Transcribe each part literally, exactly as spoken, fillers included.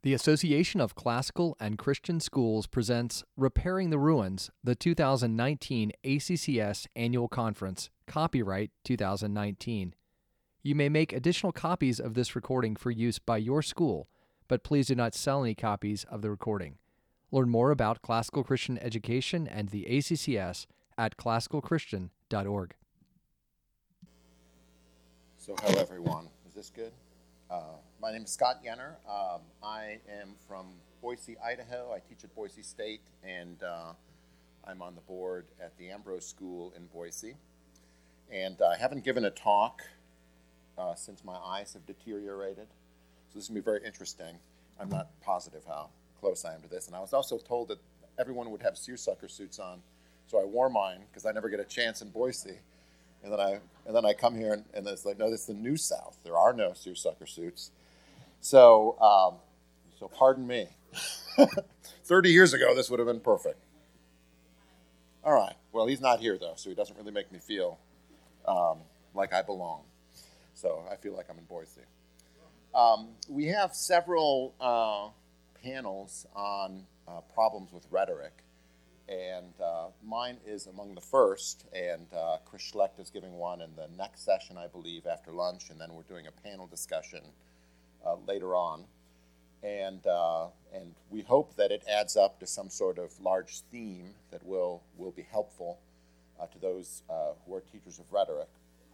The Association of Classical and Christian Schools presents Repairing the Ruins, the two thousand nineteen A C C S Annual Conference, copyright two thousand nineteen. You may make additional copies of this recording for use by your school, but please do not sell any copies of the recording. Learn more about classical Christian education and the A C C S at classical christian dot org. So hello everyone, is this good? Uh, my name is Scott Yenner. Um, I am from Boise, Idaho. I teach at Boise State, and uh, I'm on the board at the Ambrose School in Boise. And I haven't given a talk uh, since my eyes have deteriorated, so this is going to be very interesting. I'm not positive how close I am to this. And I was also told that everyone would have seersucker suits on, so I wore mine because I never get a chance in Boise. And then I and then I come here and, and it's like, no, this is the New South. There are no seersucker suits. So, um, so pardon me. Thirty years ago, this would have been perfect. All right. Well, he's not here though, so he doesn't really make me feel um, like I belong. So I feel like I'm in Boise. Um, we have several uh, panels on uh, problems with rhetoric. And uh, mine is among the first, and uh, Chris Schlecht is giving one in the next session, I believe, after lunch, and then we're doing a panel discussion uh, later on. And uh, and we hope that it adds up to some sort of large theme that will, will be helpful uh, to those uh, who are teachers of rhetoric.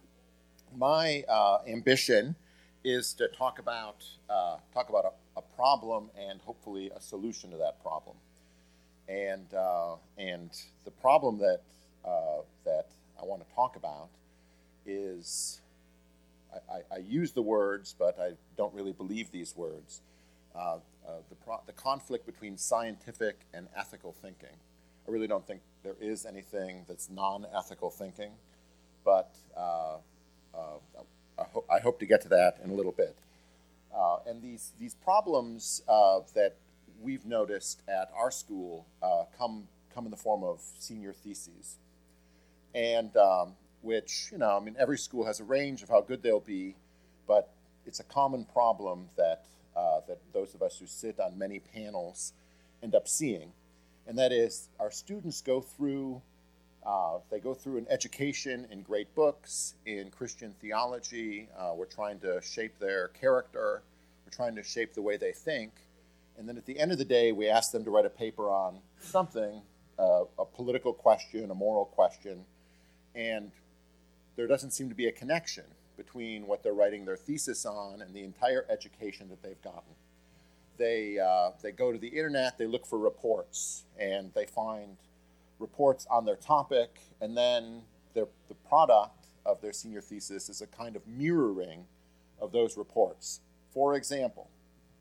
My uh, ambition is to talk about, uh, talk about a, a problem and hopefully a solution to that problem. And uh, and the problem that uh, that I want to talk about is, I, I, I use the words, but I don't really believe these words. Uh, uh, the pro- the conflict between scientific and ethical thinking. I really don't think there is anything that's non-ethical thinking, but uh, uh, I, ho- I hope to get to that in a little bit. Uh, and these these problems uh, that we've noticed at our school uh, come come in the form of senior theses, and um, which, you know, I mean, every school has a range of how good they'll be, but it's a common problem that uh, that those of us who sit on many panels end up seeing, and that is our students go through uh, they go through an education in great books, in Christian theology. Uh, we're trying to shape their character. We're trying to shape the way they think. And then at the end of the day, we ask them to write a paper on something, uh, a political question, a moral question, and there doesn't seem to be a connection between what they're writing their thesis on and the entire education that they've gotten. They, uh, they go to the internet, they look for reports, and they find reports on their topic, and then their, the product of their senior thesis is a kind of mirroring of those reports. For example,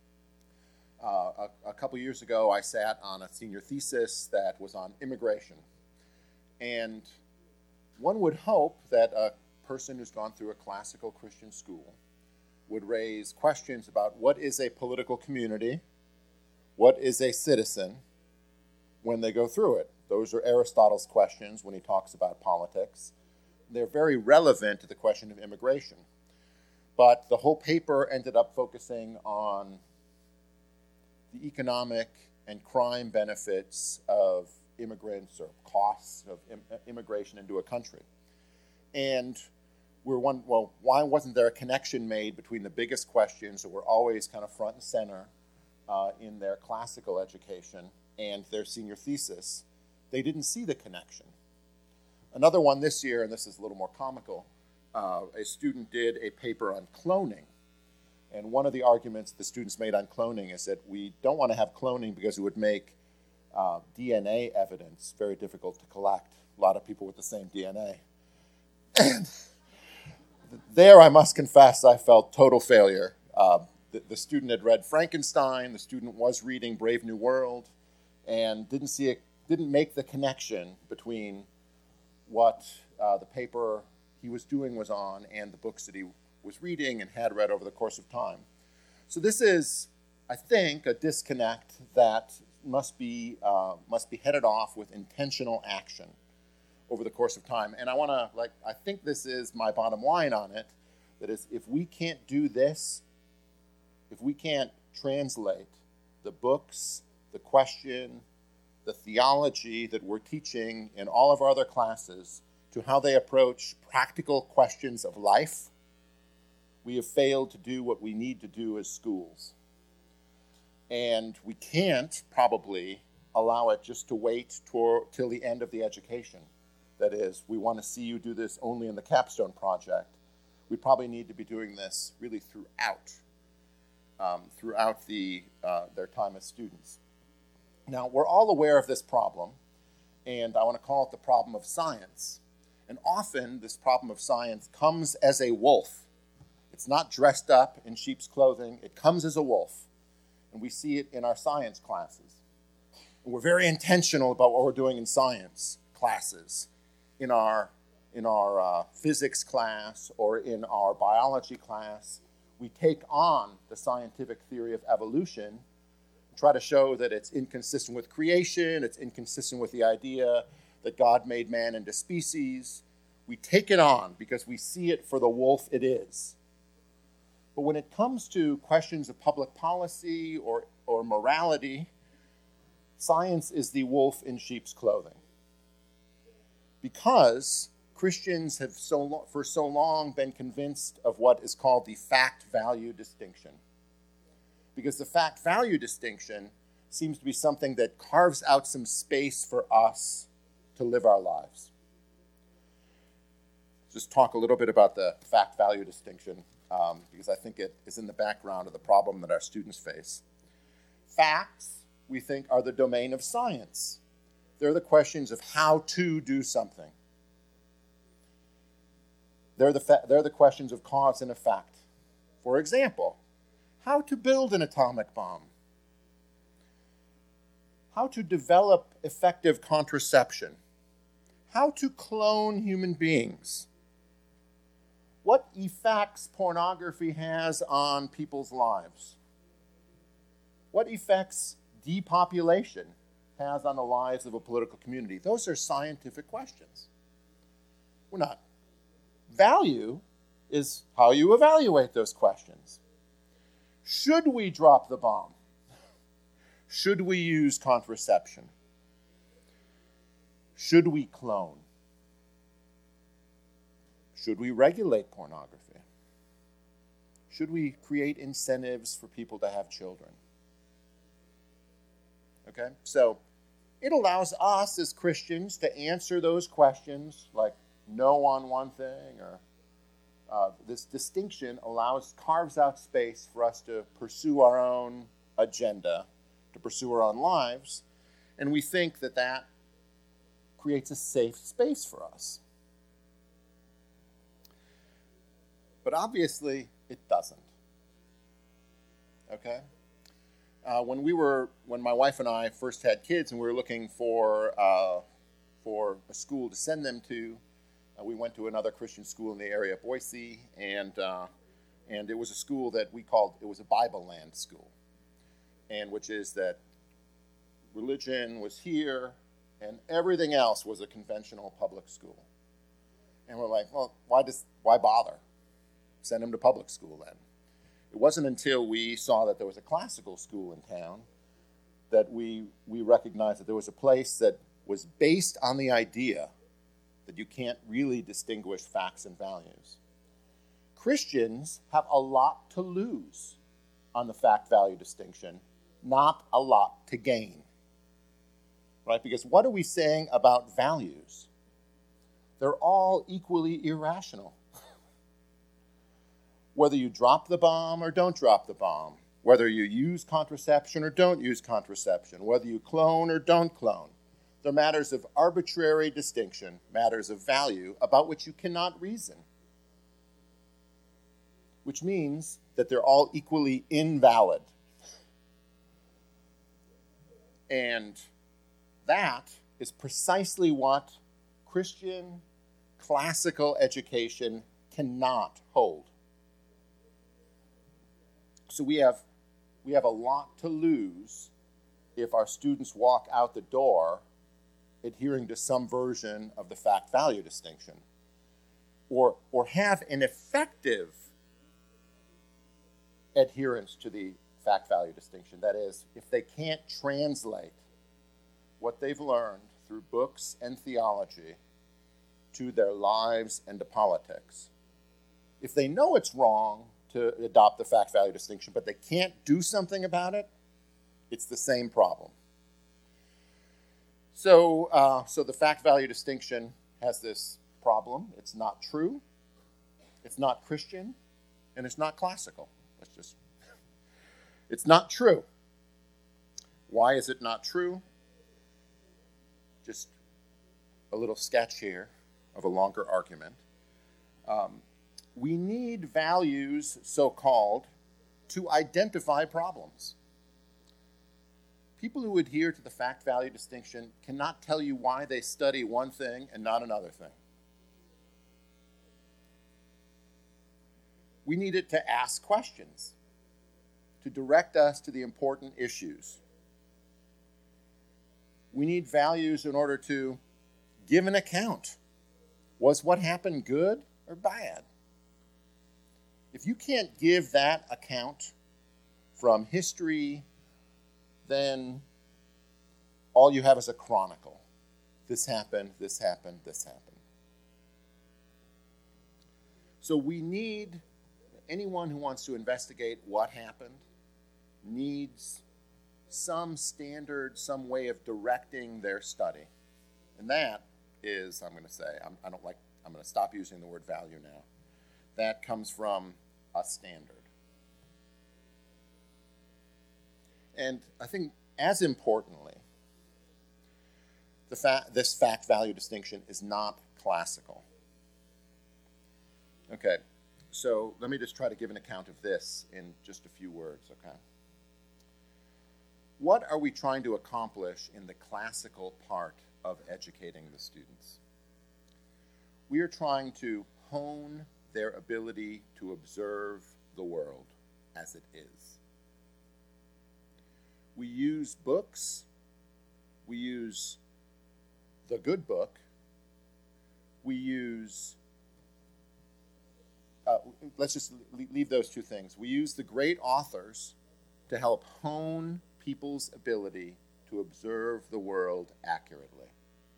Uh, a, a couple years ago, I sat on a senior thesis that was on immigration. And one would hope that a person who's gone through a classical Christian school would raise questions about what is a political community, what is a citizen, when they go through it. Those are Aristotle's questions when he talks about politics. They're very relevant to the question of immigration. But the whole paper ended up focusing on the economic and crime benefits of immigrants or costs of im- immigration into a country. And we're one, well, why wasn't there a connection made between the biggest questions that were always kind of front and center uh, in their classical education and their senior thesis? They didn't see the connection. Another one this year, and this is a little more comical, uh, a student did a paper on cloning. And one of the arguments the students made on cloning is that we don't want to have cloning because it would make uh, D N A evidence very difficult to collect. A lot of people with the same D N A. And there, I must confess, I felt total failure. Uh, the, the student had read Frankenstein. The student was reading Brave New World, and didn't see it, didn't make the connection between what uh, the paper he was doing was on and the books that he was reading and had read over the course of time. So this is, I think, a disconnect that must be uh, must be headed off with intentional action over the course of time. And I want to, like, I think this is my bottom line on it, that is, if we can't do this, if we can't translate the books, the question, the theology that we're teaching in all of our other classes to how they approach practical questions of life, we have failed to do what we need to do as schools. And we can't probably allow it just to wait tor- till the end of the education. That is, we want to see you do this only in the capstone project. We probably need to be doing this really throughout, um, throughout the, uh, their time as students. Now, we're all aware of this problem, and I want to call it the problem of science. And often, this problem of science comes as a wolf. It's not dressed up in sheep's clothing. It comes as a wolf, and we see it in our science classes. And we're very intentional about what we're doing in science classes. In our, in our uh, physics class or in our biology class, we take on the scientific theory of evolution, try to show that it's inconsistent with creation, it's inconsistent with the idea that God made man into species. We take it on because we see it for the wolf it is. But when it comes to questions of public policy or, or morality, science is the wolf in sheep's clothing. Because Christians have so lo- for so long been convinced of what is called the fact-value distinction. Because the fact-value distinction seems to be something that carves out some space for us to live our lives. Just talk a little bit about the fact-value distinction, um, because I think it is in the background of the problem that our students face. Facts, we think, are the domain of science. They're the questions of how to do something. They're the, fa- they're the questions of cause and effect. For example, how to build an atomic bomb. How to develop effective contraception. How to clone human beings. What effects pornography has on people's lives. What effects depopulation has on the lives of a political community. Those are scientific questions. We're not. Value is how you evaluate those questions. Should we drop the bomb? Should we use contraception? Should we clone? Should we regulate pornography? Should we create incentives for people to have children? Okay, so it allows us as Christians to answer those questions like no on one thing, or uh, this distinction allows, carves out space for us to pursue our own agenda, to pursue our own lives, and we think that that creates a safe space for us. But obviously, it doesn't. Okay? Uh, when we were, when my wife and I first had kids and we were looking for uh, for a school to send them to, uh, we went to another Christian school in the area of Boise, and uh, and it was a school that we called, it was a Bible Land school, and which is that religion was here and everything else was a conventional public school. And we're like, well, why does why bother? Send them to public school then. It wasn't until we saw that there was a classical school in town that we we recognized that there was a place that was based on the idea that you can't really distinguish facts and values. Christians have a lot to lose on the fact-value distinction, not a lot to gain. Right? Because what are we saying about values? They're all equally irrational. Whether you drop the bomb or don't drop the bomb, whether you use contraception or don't use contraception, whether you clone or don't clone, they're matters of arbitrary distinction, matters of value about which you cannot reason, which means that they're all equally invalid. And that is precisely what Christian classical education cannot hold. So we have we have a lot to lose if our students walk out the door adhering to some version of the fact-value distinction, or or have an effective adherence to the fact-value distinction. That is, if they can't translate what they've learned through books and theology to their lives and to politics, if they know it's wrong to adopt the fact-value distinction, but they can't do something about it, it's the same problem. So, uh, so the fact-value distinction has this problem. It's not true, it's not Christian, and it's not classical. Let's just, it's not true. Why is it not true? Just a little sketch here of a longer argument. Um, we need values, so-called, to identify problems. People who adhere to the fact-value distinction cannot tell you why they study one thing and not another thing. We need it to ask questions, to direct us to the important issues. We need values in order to give an account. Was what happened good or bad? If you can't give that account from history, then all you have is a chronicle. This happened, this happened, this happened. So we need, anyone who wants to investigate what happened needs some standard, some way of directing their study. And that is, I'm going to say, I'm, I don't like, I'm going to stop using the word value now. That comes from a standard. And I think, as importantly, the fa- this fact-value distinction is not classical. Okay, so let me just try to give an account of this in just a few words, okay? What are we trying to accomplish in the classical part of educating the students? We are trying to hone their ability to observe the world as it is. We use books, we use the good book, we use, uh, let's just leave those two things. We use the great authors to help hone people's ability to observe the world accurately.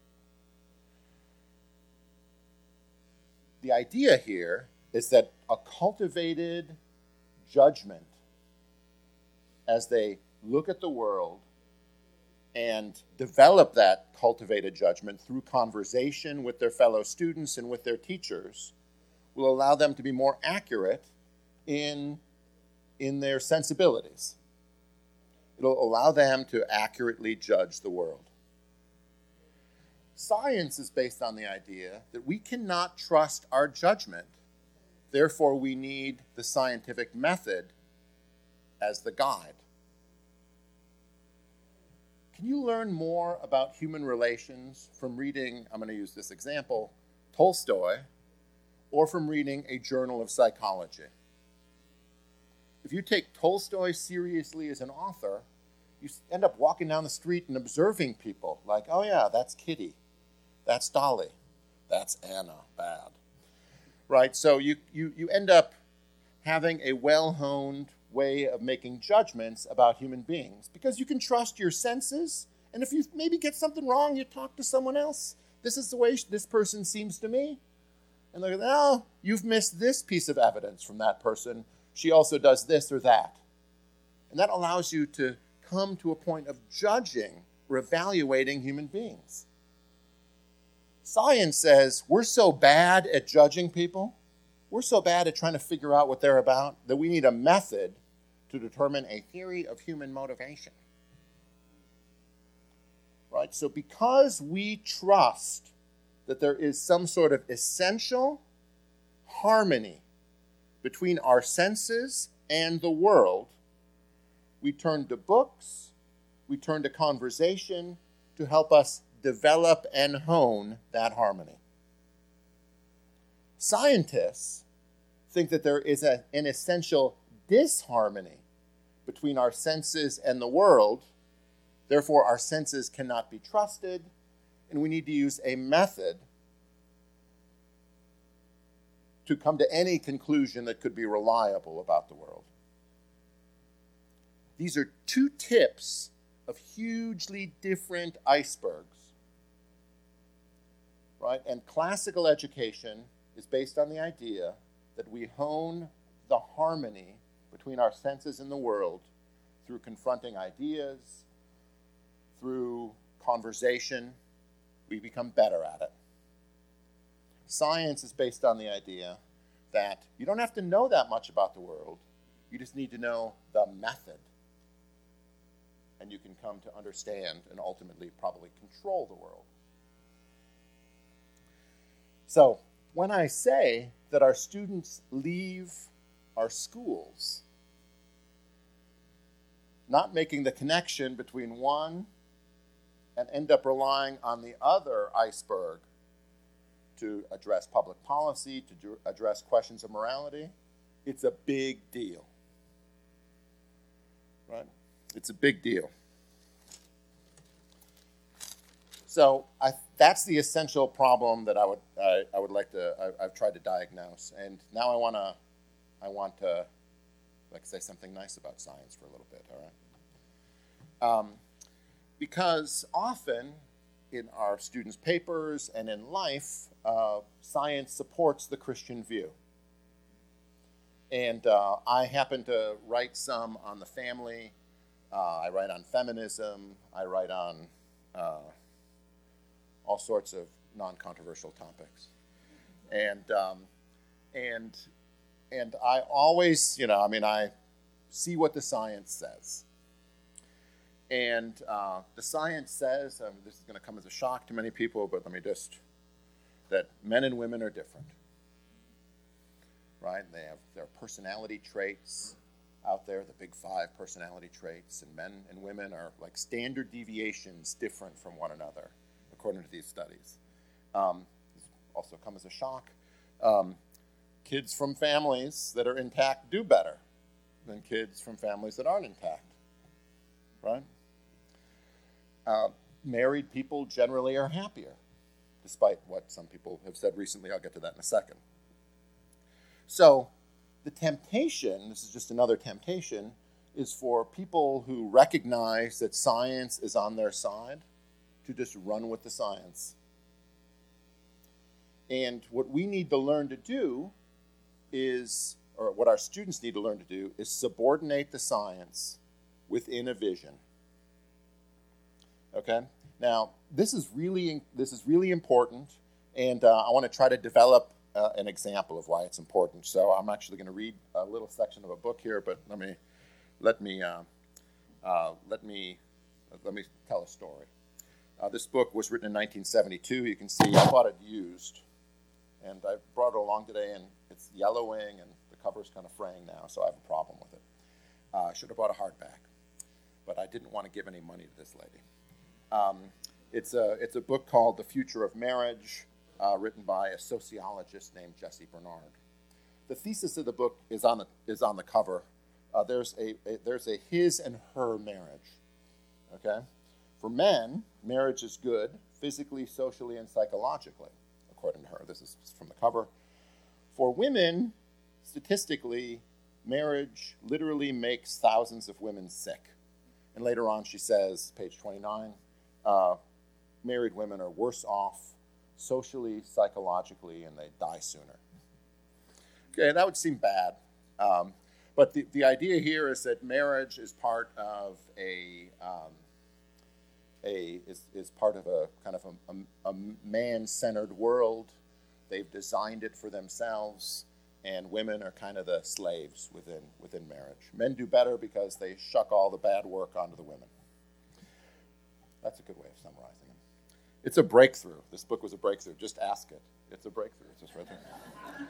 The idea here is that a cultivated judgment as they look at the world and develop that cultivated judgment through conversation with their fellow students and with their teachers will allow them to be more accurate in, in their sensibilities. It'll allow them to accurately judge the world. Science is based on the idea that we cannot trust our judgment. Therefore, we need the scientific method as the guide. Can you learn more about human relations from reading, I'm going to use this example, Tolstoy, or from reading a journal of psychology? If you take Tolstoy seriously as an author, you end up walking down the street and observing people like, oh yeah, that's Kitty, that's Dolly, that's Anna, bad. Right, so you, you, you end up having a well-honed way of making judgments about human beings because you can trust your senses, and if you maybe get something wrong, you talk to someone else. This is the way this person seems to me. And they're like, oh, you've missed this piece of evidence from that person. She also does this or that. And that allows you to come to a point of judging or evaluating human beings. Science says we're so bad at judging people, we're so bad at trying to figure out what they're about, that we need a method to determine a theory of human motivation. Right? So because we trust that there is some sort of essential harmony between our senses and the world, we turn to books, we turn to conversation to help us develop and hone that harmony. Scientists think that there is a, an essential disharmony between our senses and the world. Therefore, our senses cannot be trusted, and we need to use a method to come to any conclusion that could be reliable about the world. these are two tips of hugely different icebergs, right? And classical education is based on the idea that we hone the harmony between our senses and the world through confronting ideas, through conversation. We become better at it. Science is based on the idea that you don't have to know that much about the world. You just need to know the method. And you can come to understand and ultimately probably control the world. So when I say that our students leave our schools not making the connection between one and end up relying on the other iceberg to address public policy, to do, address questions of morality, it's a big deal. Right? It's a big deal. So I, that's the essential problem that I would I, I would like to I, I've tried to diagnose, and now I want to I want to like say something nice about science for a little bit. All right, um, because often in our students' papers and in life, uh, science supports the Christian view, and uh, I happen to write some on the family. Uh, I write on feminism. I write on uh, all sorts of non-controversial topics, and um, and and I always, you know, I mean, I see what the science says, and uh, the science says, um, this is going to come as a shock to many people, but let me just that men and women are different, right? They have their personality traits out there, the big five personality traits, and men and women are like standard deviations different from one another, according to these studies. Um, also come as a shock. Um, kids from families that are intact do better than kids from families that aren't intact, right? Uh, married people generally are happier, despite what some people have said recently. I'll get to that in a second. So the temptation, this is just another temptation, is for people who recognize that science is on their side to just run with the science. And what we need to learn to do is, or what our students need to learn to do, is subordinate the science within a vision. Okay? Now, this is really, this is really important, and uh, I want to try to develop uh, an example of why it's important. So I'm actually going to read a little section of a book here, but let me, let me, uh, uh, let me, let me tell a story. Uh, this book was written in nineteen seventy-two. You can see I bought it used, and I brought it along today, and it's yellowing, and the cover's kind of fraying now, so I have a problem with it. Uh, I should have bought a hardback, but I didn't want to give any money to this lady. Um, it's a it's a book called The Future of Marriage, uh, written by a sociologist named Jesse Bernard. The thesis of the book is on the is on the cover. Uh, there's a, a there's a his and her marriage. Okay. For men, marriage is good physically, socially, and psychologically, according to her. This is from the cover. For women, statistically, marriage literally makes thousands of women sick. And later on she says, page twenty-nine, uh, married women are worse off socially, psychologically, and they die sooner. Okay, that would seem bad. Um, but the, the idea here is that marriage is part of a... Um, A, is, is part of a kind of a, a, a man-centered world. They've designed it for themselves, and women are kind of the slaves within, within marriage. Men do better because they shuck all the bad work onto the women. That's a good way of summarizing it. It's a breakthrough. This book was a breakthrough. Just ask it. It's a breakthrough. It's just right there.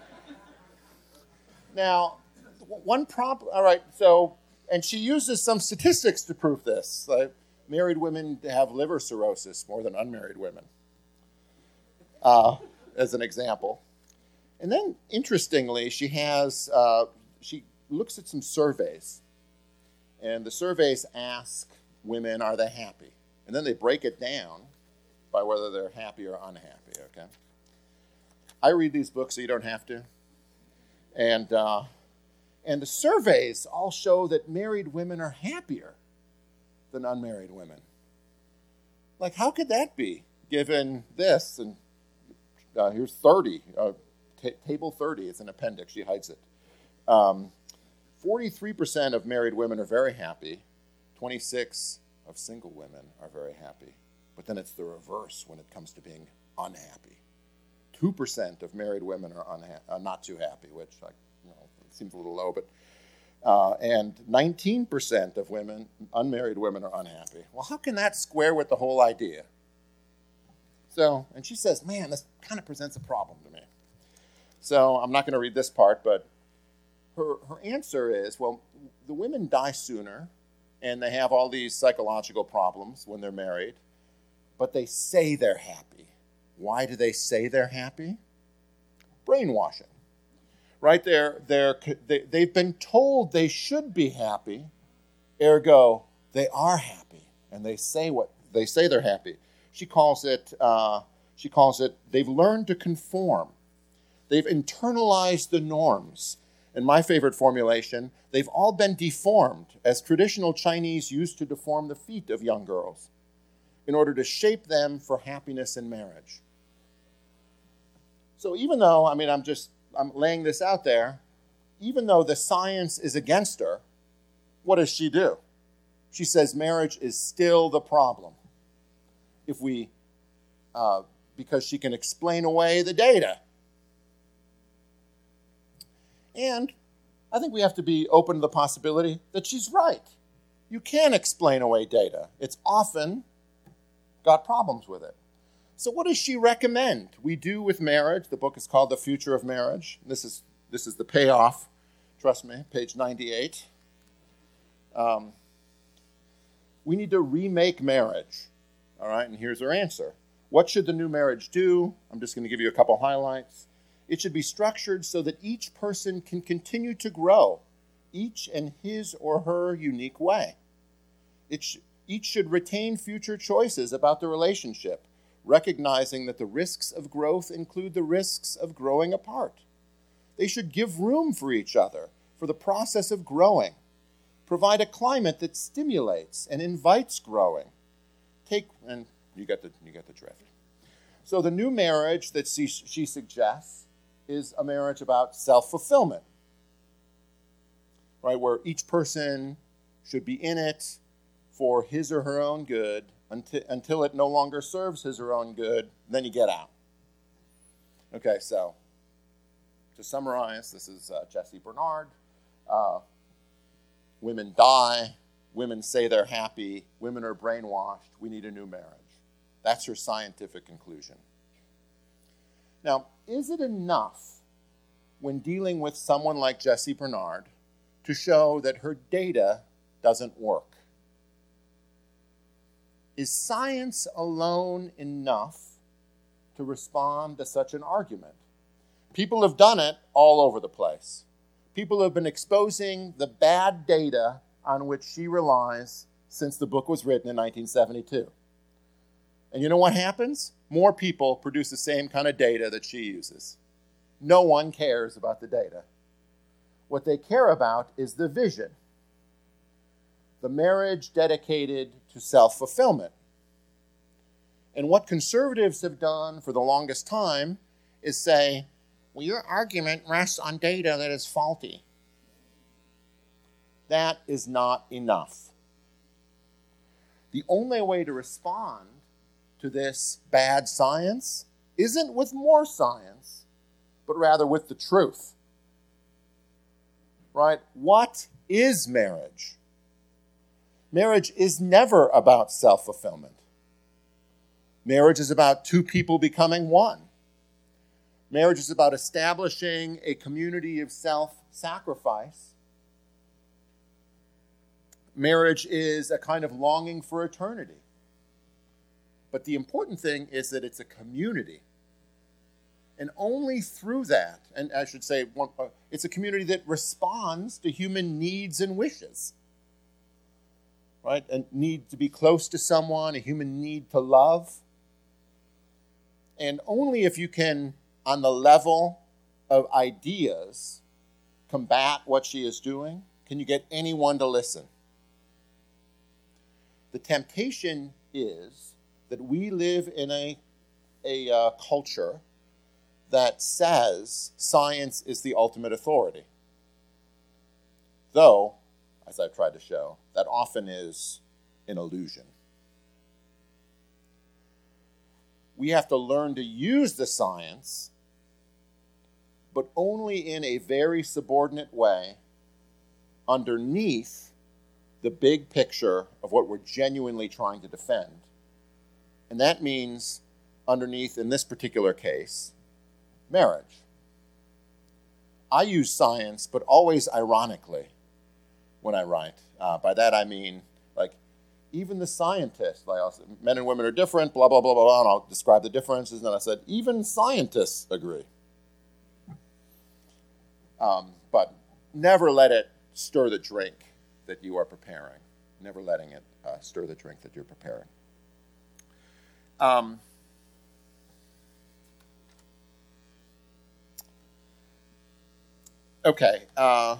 Now, one problem, all right, so, and she uses some statistics to prove this. Like, married women have liver cirrhosis more than unmarried women, uh, as an example. And then, interestingly, she has, uh, she looks at some surveys. And the surveys ask women, are they happy? And then they break it down by whether they're happy or unhappy, okay? I read these books so you don't have to. And, uh, And the surveys all show that married women are happier than unmarried women. Like, how could that be, given this? And uh, here's thirty, uh, t- table thirty, it's an appendix, she hides it. Um, forty-three percent of married women are very happy. twenty-six of single women are very happy. But then it's the reverse when it comes to being unhappy. two percent of married women are unha- uh, not too happy, which I, you know, seems a little low, but uh, and nineteen percent of women, unmarried women, are unhappy. Well, how can that square with the whole idea? So, and she says, man, this kind of presents a problem to me. So I'm not going to read this part, but her, her answer is, well, the women die sooner, and they have all these psychological problems when they're married, but they say they're happy. Why do they say they're happy? Brainwashing. Right? They're, they're, they, they've been told they should be happy, ergo, they are happy, and they say what they say they're happy. She calls it, uh, she calls it, they've learned to conform. They've internalized the norms. And my favorite formulation, they've all been deformed, as traditional Chinese used to deform the feet of young girls in order to shape them for happiness in marriage. So even though, I mean, I'm just, I'm laying this out there, even though the science is against her, what does she do? She says marriage is still the problem. If we, uh, because she can explain away the data. And I think we have to be open to the possibility that she's right. You can explain away data. It's often got problems with it. So what does she recommend we do with marriage? The book is called The Future of Marriage. This is, this is the payoff, trust me, page ninety-eight. Um, we need to remake marriage. All right, and here's her answer. What should the new marriage do? I'm just going to give you a couple highlights. It should be structured so that each person can continue to grow, each in his or her unique way. It sh- each should retain future choices about the relationship, recognizing that the risks of growth include the risks of growing apart. They should give room for each other, for the process of growing, provide a climate that stimulates and invites growing. Take, and you get the, you get the drift. So the new marriage that she, she suggests is a marriage about self-fulfillment, right, where each person should be in it for his or her own good until, until it no longer serves his or her own good, then you get out. Okay, so to summarize, this is uh, Jesse Bernard. Uh, women die. Women say they're happy. Women are brainwashed. We need a new marriage. That's her scientific conclusion. Now, is it enough when dealing with someone like Jesse Bernard to show that her data doesn't work? Is science alone enough to respond to such an argument? People have done it all over the place. People have been exposing the bad data on which she relies since the book was written in nineteen seventy-two. And you know what happens? More people produce the same kind of data that she uses. No one cares about the data. What they care about is the vision. The marriage dedicated to self-fulfillment. And what conservatives have done for the longest time is say, well, your argument rests on data that is faulty. That is not enough. The only way to respond to this bad science isn't with more science, but rather with the truth. Right? What is marriage? Marriage is never about self-fulfillment. Marriage is about two people becoming one. Marriage is about establishing a community of self-sacrifice. Marriage is a kind of longing for eternity. But the important thing is that it's a community. And only through that, and I should say, one, uh, it's a community that responds to human needs and wishes. Right? A need to be close to someone, a human need to love. And only if you can, on the level of ideas, combat what she is doing? Can you get anyone to listen? The temptation is that we live in a, a uh, culture that says science is the ultimate authority. Though, as I've tried to show, that often is an illusion. We have to learn to use the science, but only in a very subordinate way underneath the big picture of what we're genuinely trying to defend. And that means underneath, in this particular case, marriage. I use science, but always ironically when I write. Uh, by that I mean, like, even the scientists, like I'll say, men and women are different, blah, blah, blah, blah, blah, and I'll describe the differences, and then I said, even scientists agree. Um, but never let it stir the drink that you are preparing. Never letting it uh, stir the drink that you're preparing. Um, okay. Uh,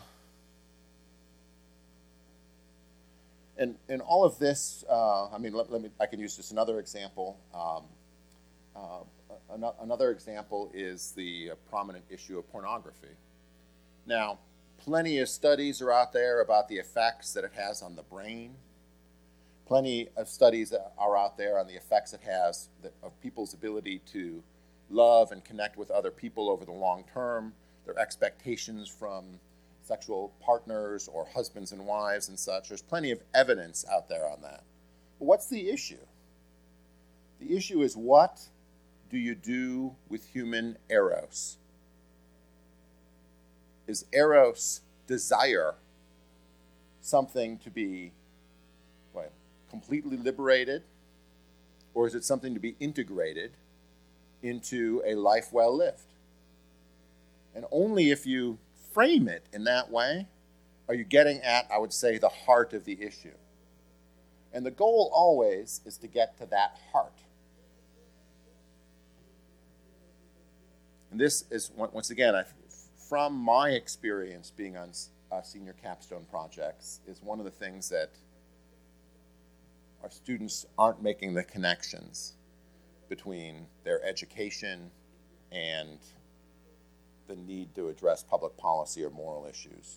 and in all of this, uh, I mean, let, let me. I can use just another example. Um, uh, an- another example is the uh, prominent issue of pornography. Now, plenty of studies are out there about the effects that it has on the brain. Plenty of studies are out there on the effects it has of people's ability to love and connect with other people over the long term, their expectations from sexual partners or husbands and wives and such. There's plenty of evidence out there on that. But what's the issue? The issue is, what do you do with human eros? Is eros desire something to be what, completely liberated, or is it something to be integrated into a life well lived? And only if you frame it in that way are you getting at, I would say, the heart of the issue. And the goal always is to get to that heart. And this is, once again, I, from my experience being on uh, senior capstone projects, is one of the things that our students aren't making the connections between their education and the need to address public policy or moral issues.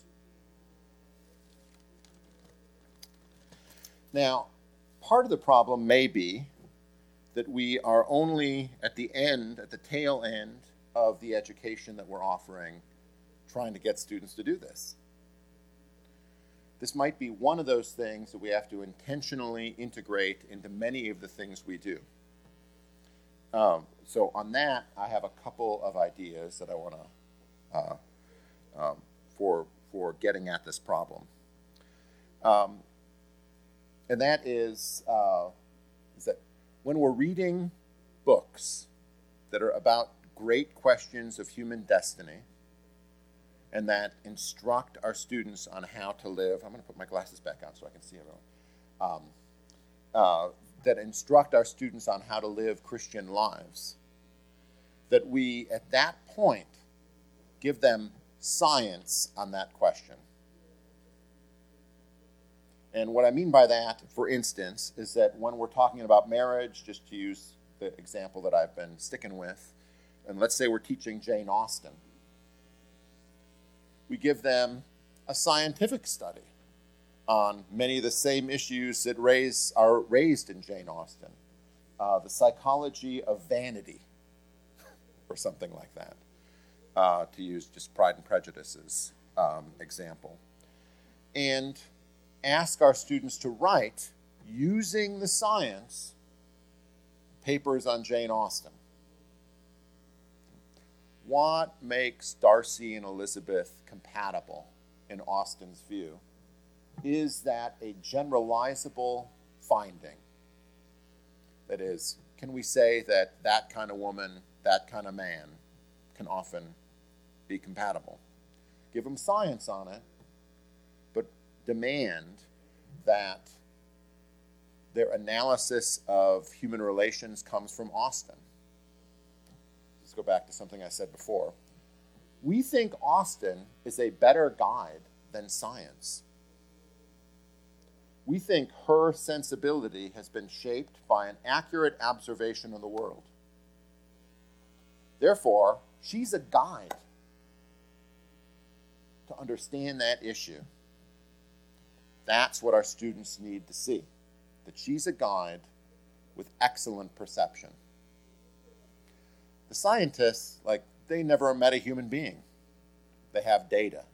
Now, part of the problem may be that we are only at the end, at the tail end of the education that we're offering, trying to get students to do this. This might be one of those things that we have to intentionally integrate into many of the things we do. Um, so on that, I have a couple of ideas that I want to, uh, um, for, for getting at this problem. Um, and that is, uh, is that when we're reading books that are about great questions of human destiny and that instruct our students on how to live, I'm going to put my glasses back on so I can see everyone, um, uh, that instruct our students on how to live Christian lives, that we, at that point, give them science on that question. And what I mean by that, for instance, is that when we're talking about marriage, just to use the example that I've been sticking with, and let's say we're teaching Jane Austen, we give them a scientific study on many of the same issues that raise, are raised in Jane Austen. Uh, the psychology of vanity, or something like that, uh, to use just Pride and Prejudice's um, example. And ask our students to write, using the science, papers on Jane Austen. What makes Darcy and Elizabeth compatible in Austen's view? Is that a generalizable finding? That is, can we say that that kind of woman, that kind of man can often be compatible? Give them science on it, but demand that their analysis of human relations comes from Austen. Let's go back to something I said before. We think Austin is a better guide than science. We think her sensibility has been shaped by an accurate observation of the world. Therefore, she's a guide to understand that issue. That's what our students need to see, that she's a guide with excellent perception. The scientists, like, they never met a human being. They have data.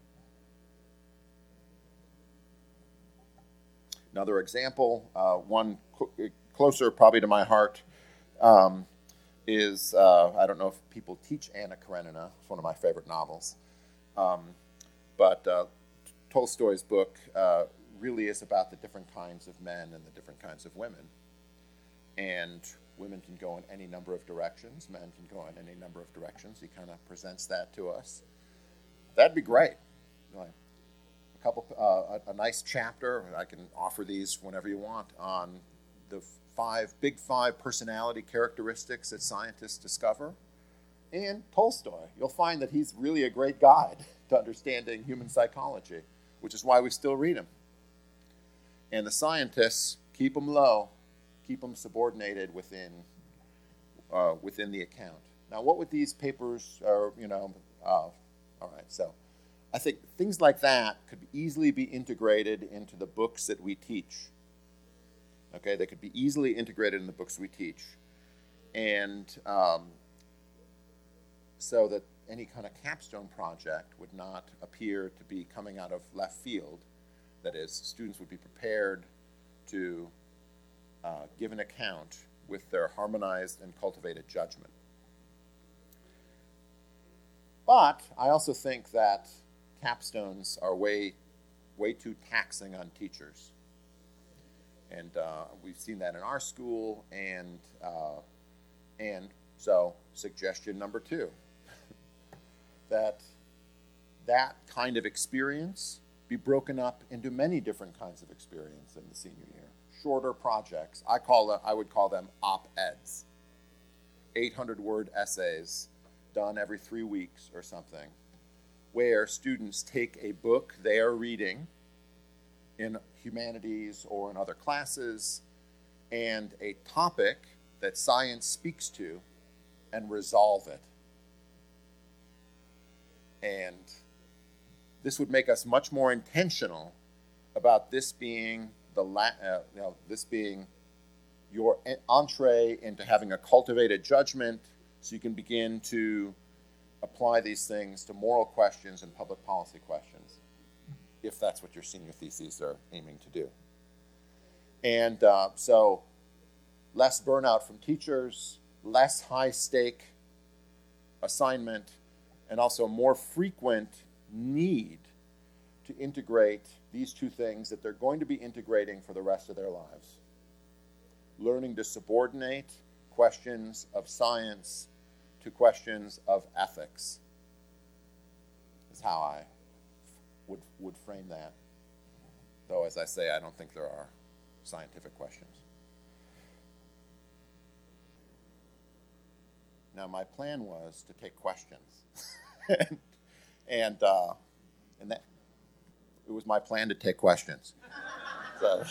Another example, uh, one cl- closer probably to my heart, um, is, uh, I don't know if people teach Anna Karenina. It's one of my favorite novels. Um, but uh, Tolstoy's book uh, really is about the different kinds of men and the different kinds of women. And women can go in any number of directions. Men can go in any number of directions. He kind of presents that to us. That'd be great. Like, a couple, uh, a, a nice chapter, I can offer these whenever you want, on the five, big five personality characteristics that scientists discover. And Tolstoy. You'll find that he's really a great guide to understanding human psychology, which is why we still read him. And the scientists, keep them low, keep them subordinated within uh, within the account. Now, what would these papers, or you know, uh, all right, so I think things like that could easily be integrated into the books that we teach. Okay, they could be easily integrated in the books we teach, and um, so that any kind of capstone project would not appear to be coming out of left field. That is, students would be prepared to uh, give an account with their harmonized and cultivated judgment. But I also think that capstones are way, way too taxing on teachers. And uh, we've seen that in our school, and, uh, and so suggestion number two, that that kind of experience be broken up into many different kinds of experience in the senior year. Shorter projects. I call it, I would call them op-eds. eight hundred word essays done every three weeks or something, where students take a book they are reading in humanities or in other classes and a topic that science speaks to and resolve it. And this would make us much more intentional about this being the la- uh, you know, this being your entree into having a cultivated judgment, so you can begin to apply these things to moral questions and public policy questions, if that's what your senior theses are aiming to do. And uh, so less burnout from teachers, less high-stake assignment, and also more frequent need to integrate these two things that they're going to be integrating for the rest of their lives. Learning to subordinate questions of science to questions of ethics is how I would, would frame that. Though, as I say, I don't think there are scientific questions. Now, my plan was to take questions. and and, uh, and that, it was my plan to take questions. So,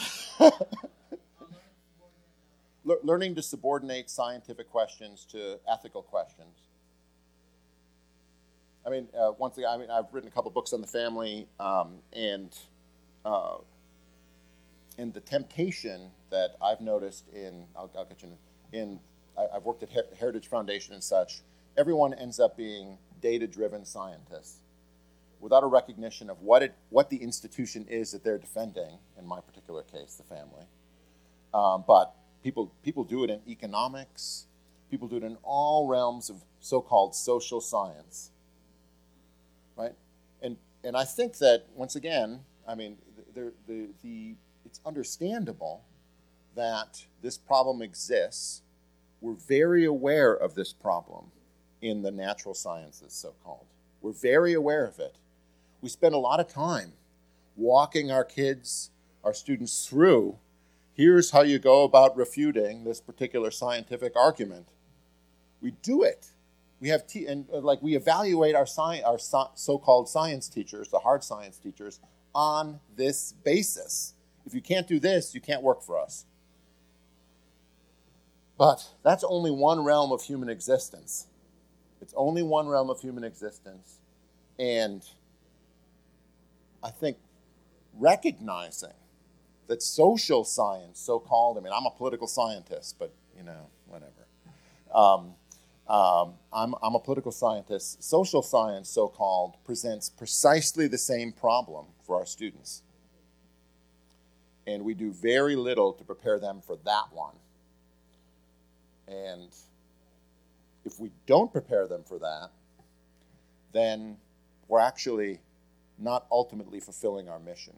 Le- learning to subordinate scientific questions to ethical questions. I mean, uh, once again, I mean, I've written a couple books on the family, um, and uh, and the temptation that I've noticed in, I'll, I'll get you in, in I, I've worked at Her- Heritage Foundation and such. Everyone ends up being data-driven scientists without a recognition of what it, what the institution is that they're defending. In my particular case, the family, um, but People, people do it in economics. People do it in all realms of so-called social science, right? And and I think that, once again, I mean, the, the, the, it's understandable that this problem exists. We're very aware of this problem in the natural sciences, so-called. We're very aware of it. We spend a lot of time walking our kids, our students through, here's how you go about refuting this particular scientific argument. We do it. we have te- and uh, like we evaluate our sci- our so- so-called science teachers, the hard science teachers, on this basis. If you can't do this, you can't work for us. But that's only one realm of human existence. It's only one realm of human existence. And I think recognizing that social science, so-called, I mean, I'm a political scientist, but, you know, whatever. Um, um, I'm, I'm a political scientist. Social science, so-called, presents precisely the same problem for our students. And we do very little to prepare them for that one. And if we don't prepare them for that, then we're actually not ultimately fulfilling our mission.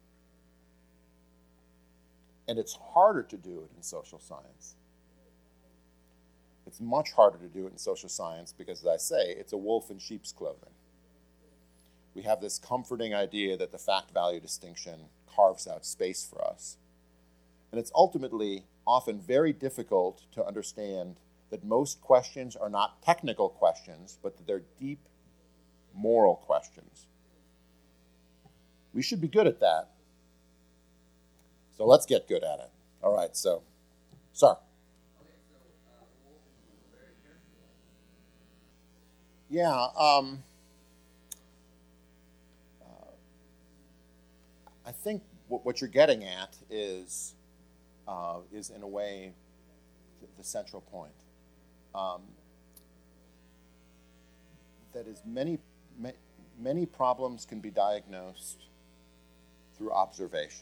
And it's harder to do it in social science. It's much harder to do it in social science because, as I say, it's a wolf in sheep's clothing. We have this comforting idea that the fact-value distinction carves out space for us. And it's ultimately often very difficult to understand that most questions are not technical questions, but that they're deep moral questions. We should be good at that. So let's get good at it. All right, so, sir. Yeah, um, uh, I think what, what you're getting at is, uh, is in a way, the, the central point. Um, that is, many, ma- many problems can be diagnosed through observation.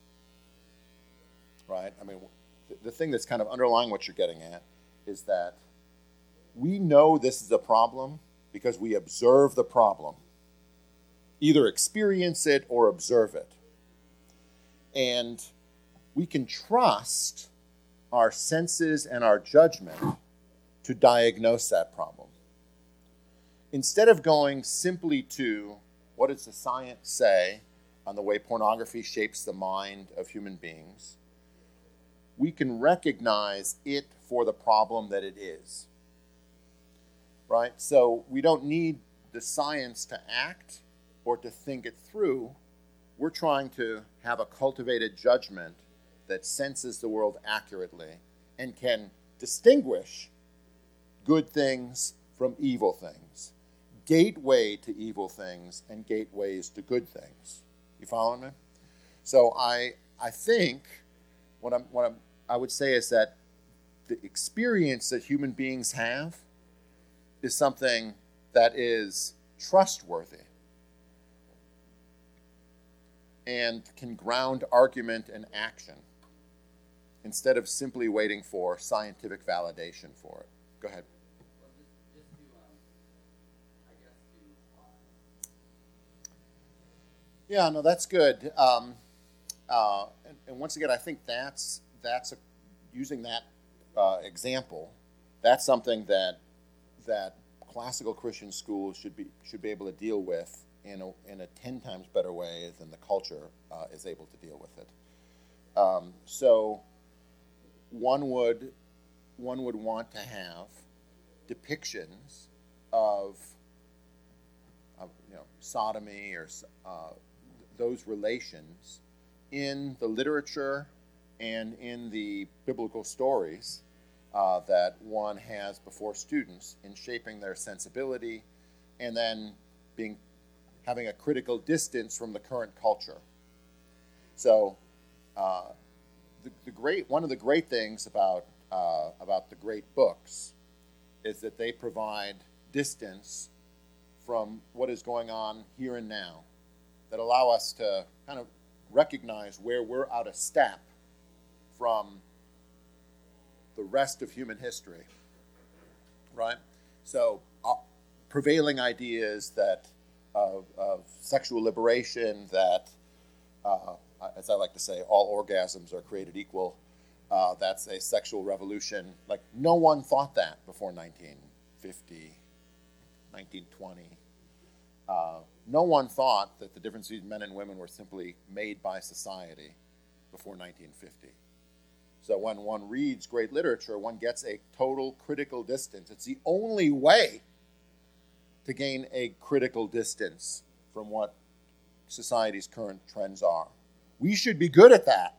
Right? I mean, the, the thing that's kind of underlying what you're getting at is that we know this is a problem because we observe the problem. Either experience it or observe it. And we can trust our senses and our judgment to diagnose that problem. Instead of going simply to, what does the science say on the way pornography shapes the mind of human beings, we can recognize it for the problem that it is. Right? So we don't need the science to act or to think it through. We're trying to have a cultivated judgment that senses the world accurately and can distinguish good things from evil things, gateway to evil things and gateways to good things. You following me? So I I think what I'm what I'm I would say is that the experience that human beings have is something that is trustworthy and can ground argument and action instead of simply waiting for scientific validation for it. Go ahead. Yeah, no, that's good. Um, uh, and, and once again, I think that's that's a, using that uh, example. That's something that that classical Christian schools should be should be able to deal with in a in a ten times better way than the culture uh, is able to deal with it. Um, so one would one would want to have depictions of, of you know sodomy or uh, those relations in the literature and in the biblical stories uh, that one has before students in shaping their sensibility and then being having a critical distance from the current culture. So uh, the, the great one of the great things about uh, about the great books is that they provide distance from what is going on here and now, that allow us to kind of recognize where we're out of step from the rest of human history, right? So uh, prevailing ideas that of, of sexual liberation, that, uh, as I like to say, all orgasms are created equal. Uh, that's a sexual revolution. Like, no one thought that before nineteen fifty, nineteen twenty. Uh, no one thought that the difference between men and women were simply made by society before nineteen fifty. So when one reads great literature, one gets a total critical distance. It's the only way to gain a critical distance from what society's current trends are. We should be good at that.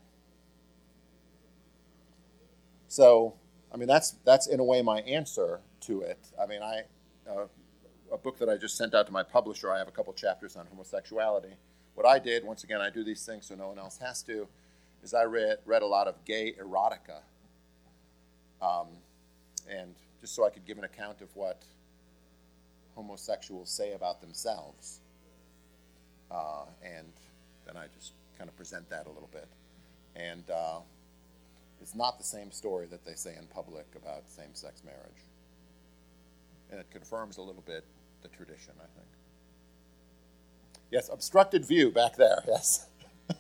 So, I mean, that's that's in a way my answer to it. I mean, I uh, a book that I just sent out to my publisher, I have a couple chapters on homosexuality. What I did, once again, I do these things so no one else has to, is I read, read a lot of gay erotica. Um, and just so I could give an account of what homosexuals say about themselves. Uh, and then I just kind of present that a little bit. And uh, it's not the same story that they say in public about same-sex marriage. And it confirms a little bit the tradition, I think. Yes, obstructed view back there, yes.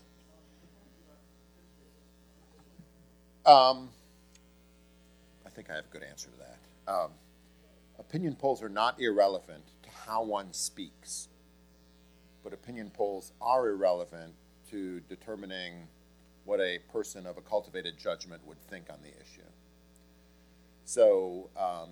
um, I think I have a good answer to that. Um, opinion polls are not irrelevant to how one speaks, but opinion polls are irrelevant to determining what a person of a cultivated judgment would think on the issue. So, um,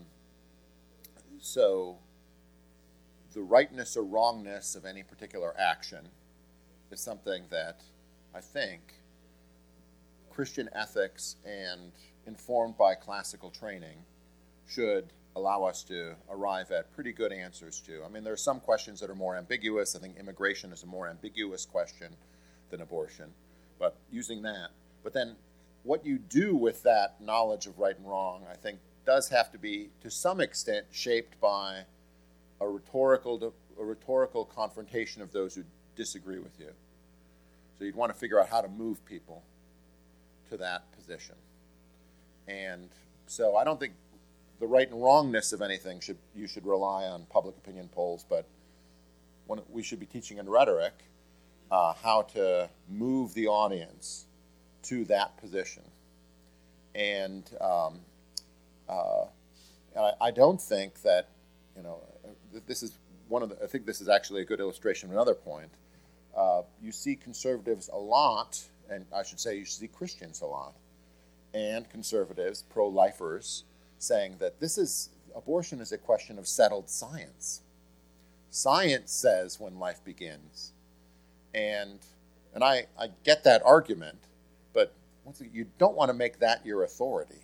so the rightness or wrongness of any particular action is something that I think Christian ethics and informed by classical training should allow us to arrive at pretty good answers to. I mean, there are some questions that are more ambiguous. I think immigration is a more ambiguous question than abortion, but using that. But then what you do with that knowledge of right and wrong, I think, does have to be, to some extent, shaped by a rhetorical, a rhetorical confrontation of those who disagree with you. So you'd want to figure out how to move people to that position. And so I don't think the right and wrongness of anything should you should rely on public opinion polls, but when we should be teaching in rhetoric uh, how to move the audience to that position. And um, uh, I, I don't think that, you know, this is one of the, I think this is actually a good illustration of another point. Uh, you see conservatives a lot, and I should say you see Christians a lot, and conservatives, pro-lifers, saying that this is, abortion is a question of settled science. Science says when life begins. And and I, I get that argument, but once again, you don't want to make that your authority.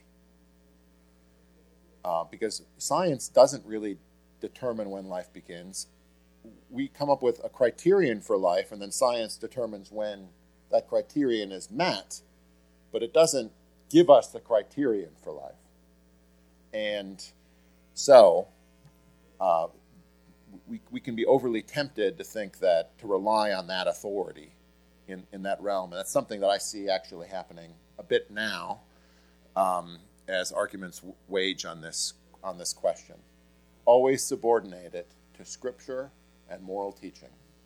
Uh, because science doesn't really determine when life begins. We come up with a criterion for life, and then science determines when that criterion is met, but it doesn't give us the criterion for life. And so uh, we, we can be overly tempted to think that, to rely on that authority in, in that realm. And that's something that I see actually happening a bit now um, as arguments wage on this, on this question. Always subordinate it to Scripture and moral teaching.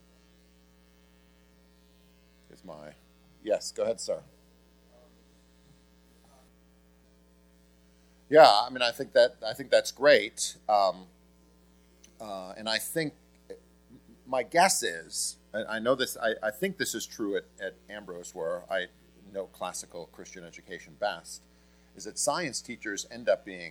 Is my, yes, go ahead, sir. Yeah, I mean, I think that I think that's great, um, uh, and I think my guess is, I, I know this, I, I think this is true at, at Ambrose, where I know classical Christian education best, is that science teachers end up being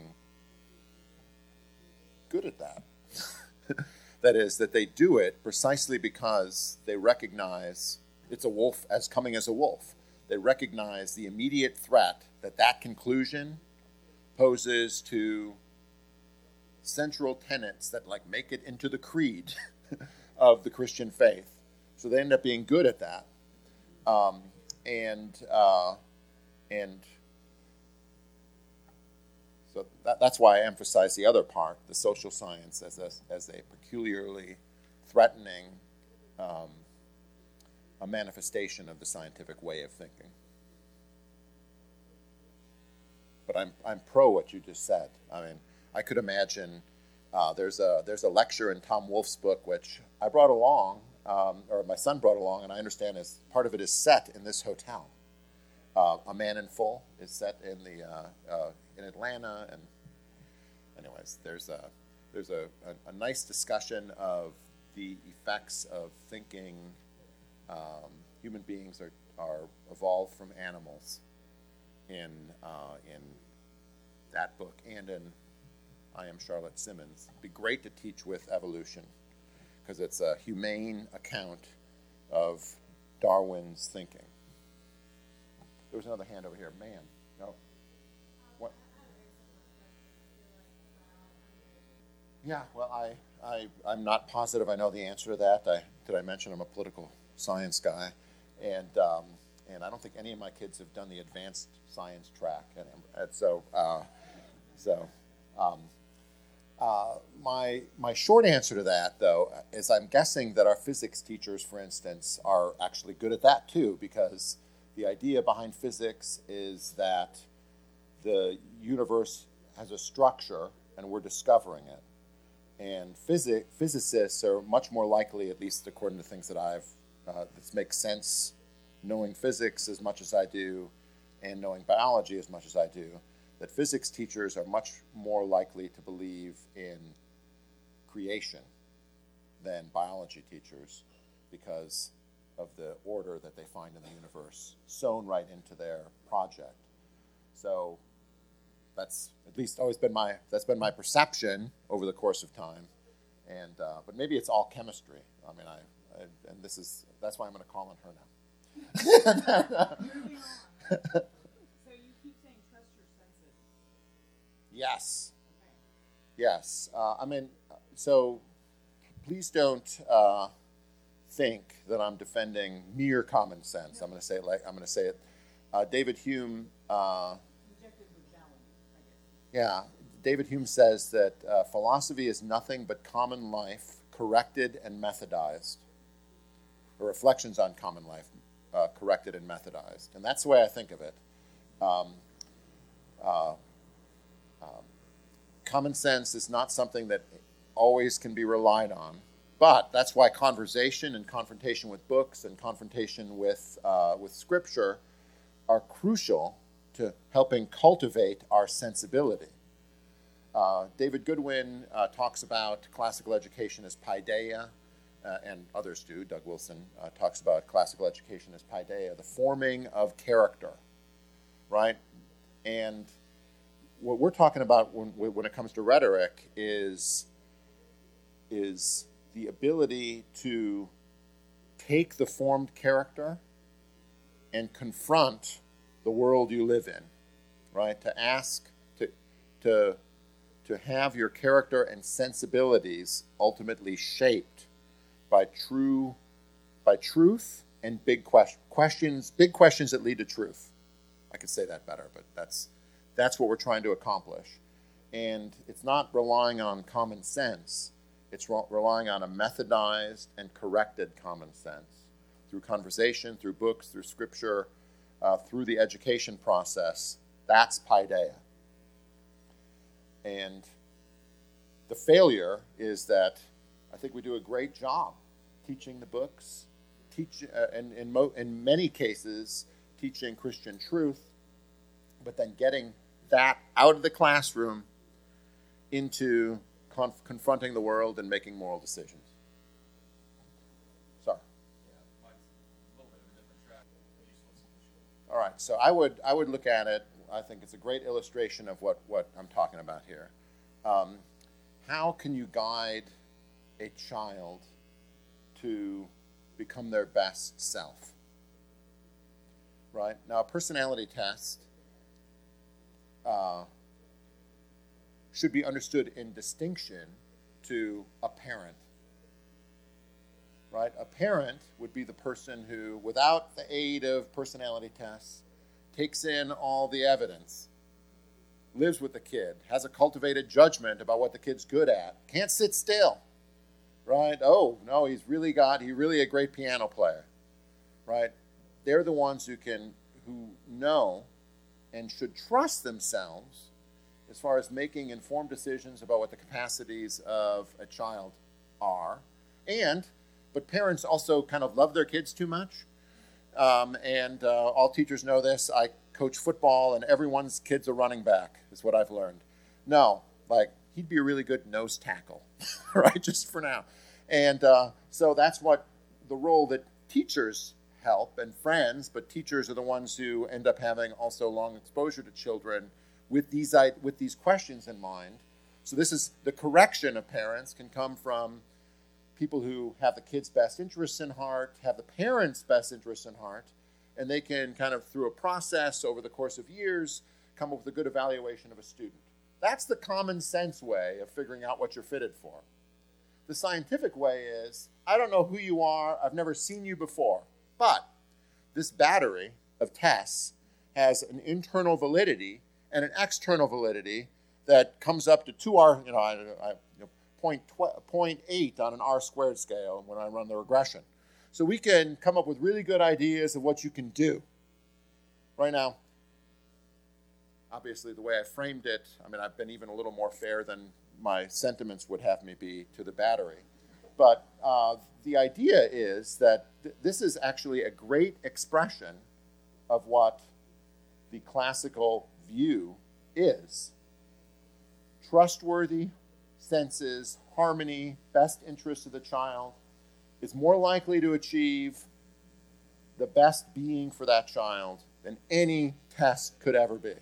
good at that. That is, that they do it precisely because they recognize it's a wolf as coming as a wolf. They recognize the immediate threat that that conclusion poses to central tenets that like make it into the creed of the Christian faith. So they end up being good at that. Um, and uh, and so that, that's why I emphasize the other part, the social science, as a, as a peculiarly threatening um, a manifestation of the scientific way of thinking. But I'm I'm pro what you just said. I mean, I could imagine uh, there's a there's a lecture in Tom Wolfe's book which I brought along, um, or my son brought along, and I understand is part of it is set in this hotel. Uh, A Man in Full is set in the uh, uh, in Atlanta, and anyways, there's a there's a, a, a nice discussion of the effects of thinking um, human beings are are evolved from animals in uh, in that book and in I Am Charlotte Simmons. It'd be great to teach with evolution because it's a humane account of Darwin's thinking. There was another hand over here. Man, no. What? Yeah, well, I, I, I'm not positive I know the answer to that. I, did I mention I'm a political science guy? And um, and I don't think any of my kids have done the advanced science track. And, and so, uh, so um, uh, my my short answer to that, though, is I'm guessing that our physics teachers, for instance, are actually good at that too, because the idea behind physics is that the universe has a structure and we're discovering it. And physic, physicists are much more likely, at least according to things that I've, uh, this makes sense, knowing physics as much as I do and knowing biology as much as I do, that physics teachers are much more likely to believe in creation than biology teachers because of the order that they find in the universe sewn right into their project. So that's at least always been my that's been my perception over the course of time, and uh, but maybe it's all chemistry. I mean, I, I and this is that's why I'm going to call on her now. So you keep saying trust your senses. Yes. Okay. Yes. Uh, I mean, so please don't uh, think that I'm defending mere common sense. I'm going to say it like I'm going to say it. Uh, David Hume. Uh, Yeah, David Hume says that uh, philosophy is nothing but common life corrected and methodized, or reflections on common life uh, corrected and methodized. And that's the way I think of it. Um, uh, um, common sense is not something that always can be relied on, but that's why conversation and confrontation with books and confrontation with, uh, with scripture are crucial to helping cultivate our sensibility. Uh, David Goodwin uh, talks about classical education as paideia, uh, and others do. Doug Wilson uh, talks about classical education as paideia, the forming of character, right? And what we're talking about when, when it comes to rhetoric is, is the ability to take the formed character and confront the world you live in, right? To ask, to, to, to have your character and sensibilities ultimately shaped by true, by truth and big question, questions, big questions that lead to truth. I could say that better, but that's, that's what we're trying to accomplish. And it's not relying on common sense. It's re- relying on a methodized and corrected common sense through conversation, through books, through scripture, Uh, through the education process. That's paideia. And the failure is that I think we do a great job teaching the books, teach, uh, and in, mo- in many cases teaching Christian truth, but then getting that out of the classroom into conf- confronting the world and making moral decisions. Sorry. All right, so I would I would look at it. I think it's a great illustration of what, what I'm talking about here. Um, how can you guide a child to become their best self? Right? Now, a personality test uh, should be understood in distinction to a parent. Right? A parent would be the person who, without the aid of personality tests, takes in all the evidence, lives with the kid, has a cultivated judgment about what the kid's good at, can't sit still, right? Oh, no, he's really got, he's really a great piano player, right? They're the ones who can, who know and should trust themselves as far as making informed decisions about what the capacities of a child are. And But parents also kind of love their kids too much. Um, and uh, all teachers know this. I coach football, and everyone's kid's a running back, is what I've learned. No, like, he'd be a really good nose tackle, right, just for now. And uh, so that's what the role that teachers help and friends, but teachers are the ones who end up having also long exposure to children with these, with these questions in mind. So this is the correction of parents can come from people who have the kids' best interests in heart, have the parents' best interests in heart, and they can kind of, through a process over the course of years, come up with a good evaluation of a student. That's the common sense way of figuring out what you're fitted for. The scientific way is, I don't know who you are, I've never seen you before, but this battery of tests has an internal validity and an external validity that comes up to two R, you know, I, I, you know point, point eight on an R squared scale when I run the regression. So we can come up with really good ideas of what you can do. Right now, obviously the way I framed it, I mean, I've been even a little more fair than my sentiments would have me be to the battery. But uh, the idea is that th- this is actually a great expression of what the classical view is. Trustworthy senses, harmony, best interest of the child is more likely to achieve the best being for that child than any test could ever be.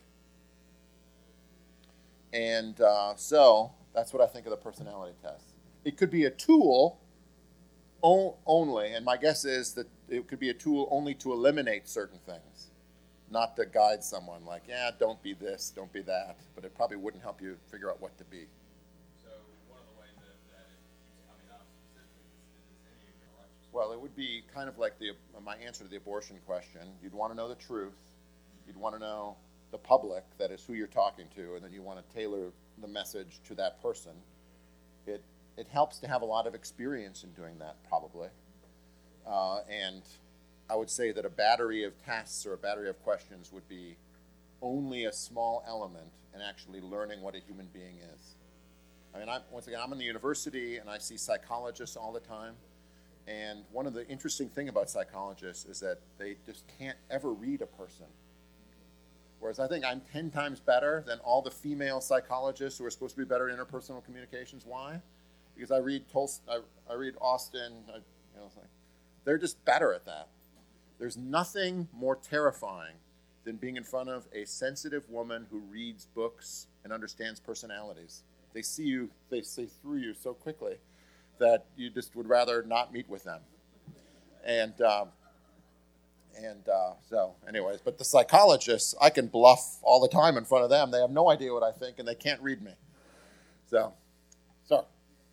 And uh, so that's what I think of the personality test. It could be a tool o- only, and my guess is that it could be a tool only to eliminate certain things, not to guide someone like, yeah, don't be this, don't be that, but it probably wouldn't help you figure out what to be. So one of the ways that, that it keeps coming up specifically is, is any corrections. Well, it would be kind of like the my answer to the abortion question. You'd want to know the truth. You'd want to know the public, that is who you're talking to, and then you want to tailor the message to that person. It it helps to have a lot of experience in doing that, probably. Uh, and I would say that a battery of tests or a battery of questions would be only a small element in actually learning what a human being is. I mean, I'm, once again, I'm in the university and I see psychologists all the time. And one of the interesting things about psychologists is that they just can't ever read a person. Whereas I think I'm ten times better than all the female psychologists who are supposed to be better at interpersonal communications. Why? Because I read Tolst- I, I read Austin. I, you know, it's like, they're just better at that. There's nothing more terrifying than being in front of a sensitive woman who reads books and understands personalities. They see you, they see through you so quickly that you just would rather not meet with them. And um, and uh, so, anyways, but the psychologists, I can bluff all the time in front of them. They have no idea what I think, and they can't read me. So, so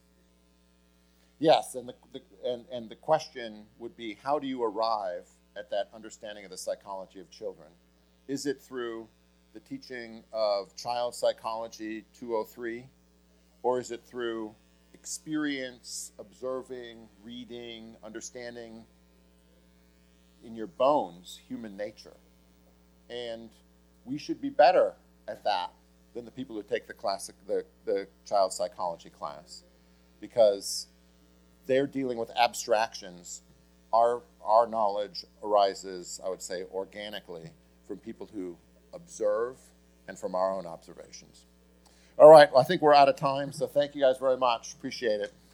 yes, and the, the and and the question would be, how do you arrive at that understanding of the psychology of children? Is it through the teaching of Child Psychology two oh three, or is it through experience, observing, reading, understanding in your bones human nature? And we should be better at that than the people who take the classic, the, the child psychology class, because they're dealing with abstractions. Our, our knowledge arises, I would say, organically from people who observe and from our own observations. All right, well, I think we're out of time, so thank you guys very much. Appreciate it.